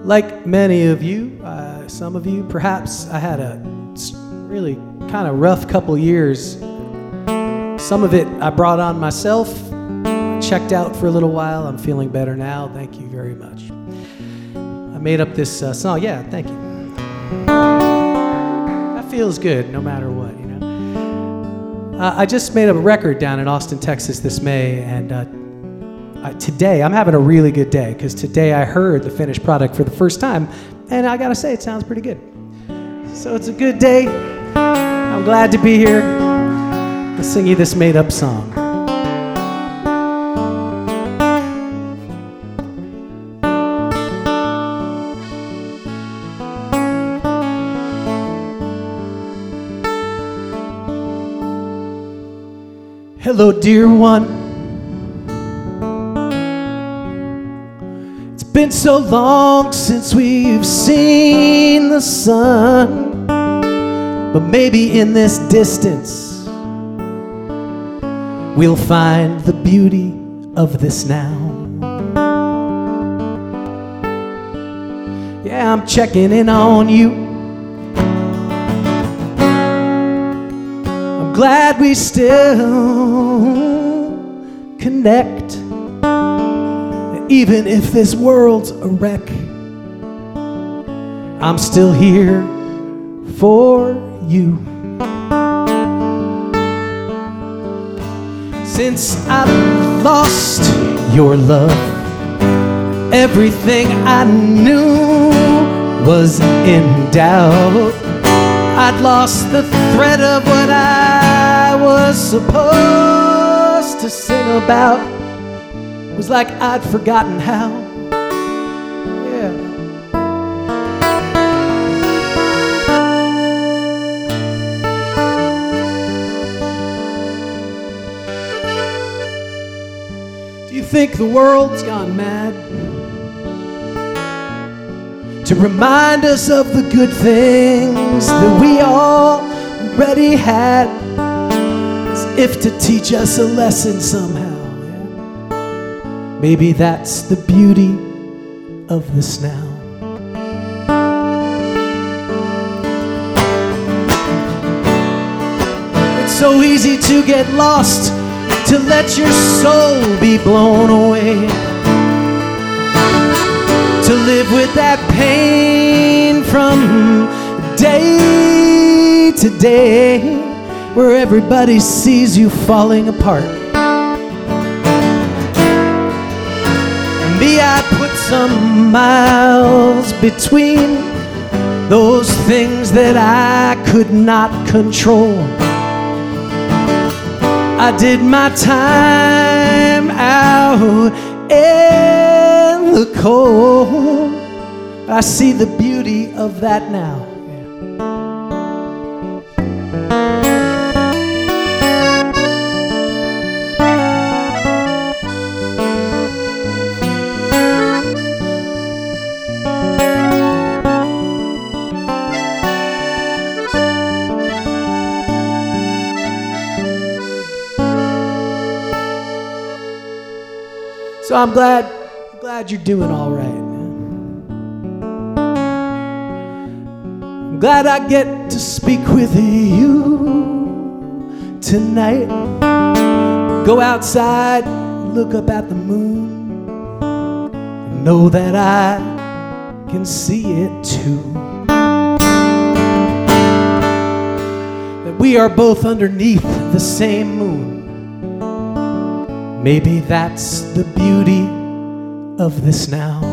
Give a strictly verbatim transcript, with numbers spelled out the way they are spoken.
like many of you, uh, some of you, perhaps I had a really kind of rough couple years. Some of it I brought on myself. Checked out for a little while. I'm feeling better now. Thank you very much. I made up this uh, song. Yeah, thank you. That feels good no matter what, you know. Uh, I just made up a record down in Austin, Texas this May, and uh, uh, today I'm having a really good day because today I heard the finished product for the first time, and I gotta say it sounds pretty good. So it's a good day. I'm glad to be here to sing you this made-up song. Hello, dear one. It's been so long since we've seen the sun, but maybe in this distance we'll find the beauty of this now. Yeah, I'm checking in on you. Glad we still connect, even if this world's a wreck. I'm still here for you. Since I lost your love, everything I knew was in doubt. I'd lost the thread of what I was supposed to sing about. It was like I'd forgotten how. Yeah. Do you think the world's gone mad to remind us of the good things that we already had, as if to teach us a lesson somehow? Yeah. Maybe that's the beauty of this now. It's so easy to get lost, to let your soul be blown away, to live with that pain from day to day, where everybody sees you falling apart. And me, I put some miles between those things that I could not control. I did my time out in the cold. I see the beauty of that now. So I'm glad, I'm glad you're doing all right. I'm glad I get to speak with you tonight. Go outside, look up at the moon, and know that I can see it too. That we are both underneath the same moon. Maybe that's the beauty of this now.